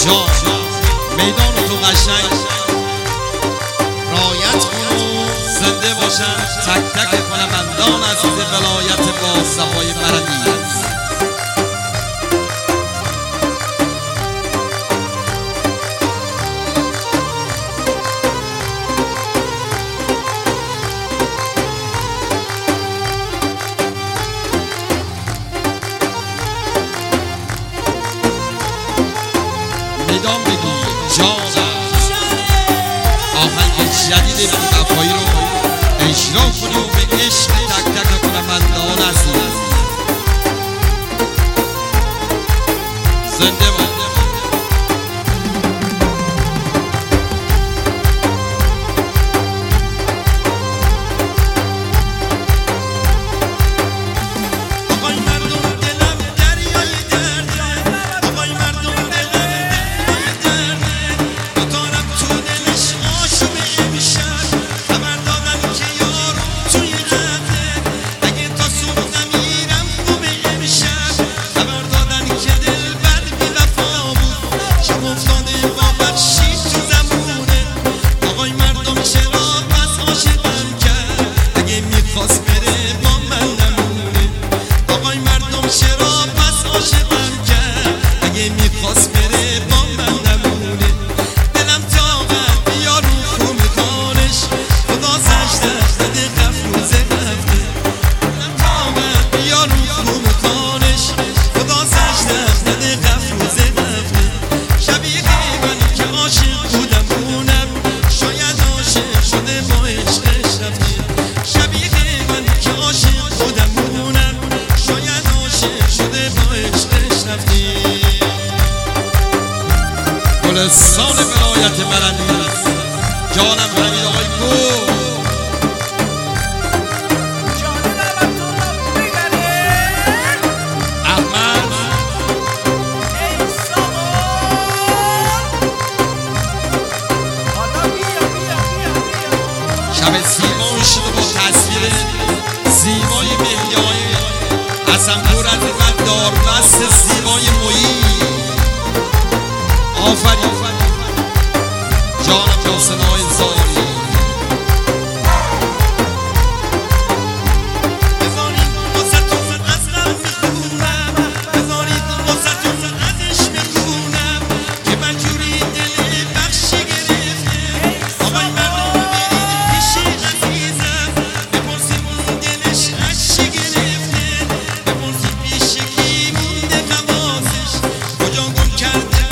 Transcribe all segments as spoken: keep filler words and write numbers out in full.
جان میدان تو قشنگ رایت کن و زنده باشن تک تک هنرمندان عزیز ولایت با صفای برندی. میدان بگی جان آهنگ جدید بی‌وفایی رو اجرا کنی و به عشق تک تک هنرمندان عزیز زنده باش. گلستان ولایت برندی جانم حمید آقای گو احمد شب زیبا شده با تصویر زیبای مهیای حسنپور از و داربست زیبای مویی. آفرین جانم محسن‌های زاری بذارید واسه‌تون از غم میخونم، بذارید واسه‌تون ازش میخونم که من جوری دل بخشی گرفته. آقای مردم برید پیش عزیزم بپرسید اون دلش اشی گرفته، بپرسید پیش کی مونده حواسش کجا گم کرده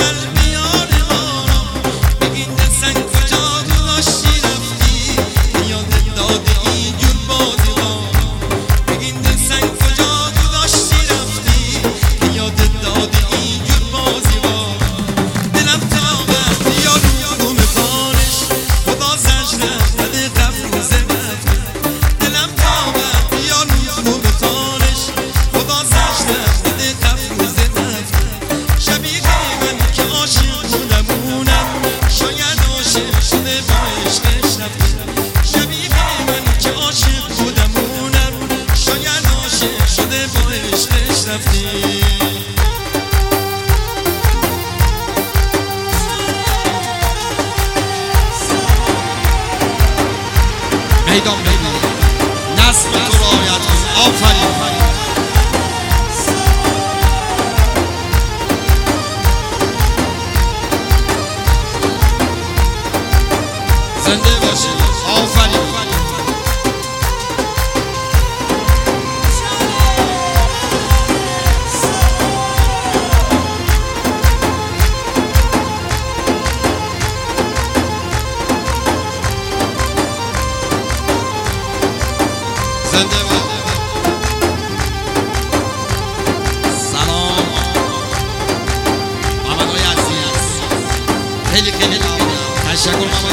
میدان بگی نسل تو رعایت کن. آفرین زنده باشی. آفرین زنده باد. سلام محمد آقای عزیز خیلی خیلی ممنونم. تشکر محمد